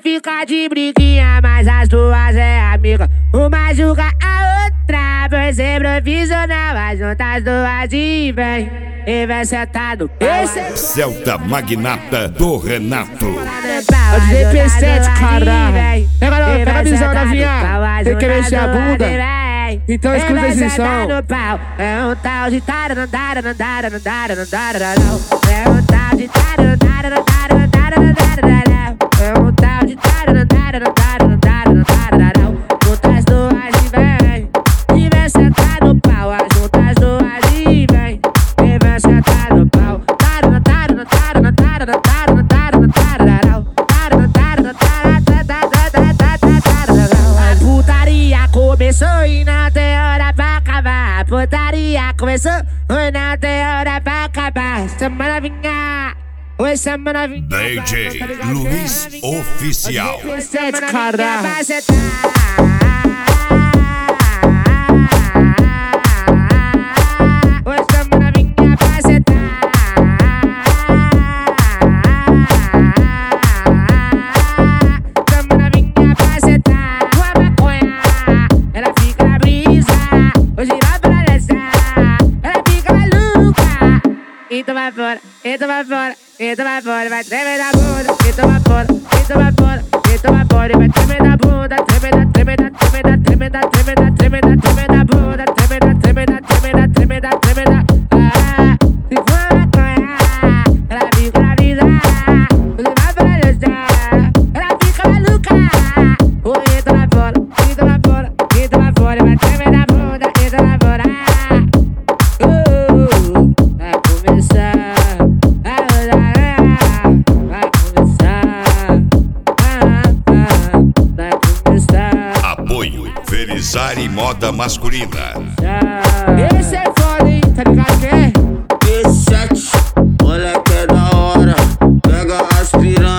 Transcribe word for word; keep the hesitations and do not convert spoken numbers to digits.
fica de briguinha, mas as duas é amiga. Uma julga a outra por ser profissional, mas junta as duas e vem, e vem sentado. Esse é Celta Magnata do Renato. É o D J P sete, caralho. Pega, não, pega a visão da vinha. Tem que mexer a bunda. Então escuta esse som. É um tal de taranandara, nandara, nandara, nandara, é um tal de taranandara, nandara, nandara, nandara, é um tal de taranandara, nandara, nandara, nandara. Junta as duas e vem, e vem sentar no pau. Junta as duas e vem, e vem sentar no pau. Taranandara, nandara, nandara, nandara, nandara, nandara, a putaria começou e não tem hora pra acabar. A putaria começou e não tem hora pra acabar. Semana vinha, oi semana vinha. D J Luiz Oficial. Sete, caralho. Então vai fora, então vai fora, então vai fora, vai tremer da bunda. Então vai fora, então vai fora, então vai fora, vai tremer da bunda. Tremer da, tremer da, tremer da, tremer da, tremer da, tremer da, tremer da bunda. Tremer da, tremer da, tremer da, tremer da, tremer da. Ah, se for maconha, ela fica na vida. Se vai palhaçar, ela fica maluca. Oh, então vai fora, então vai fora, então vai fora, vai tremer da bunda. Então vai fora. Felizardo Moda Masculina. Esse é foda, hein? Tá ligado que é? P sete, olha que é da hora. Pega as piranhas.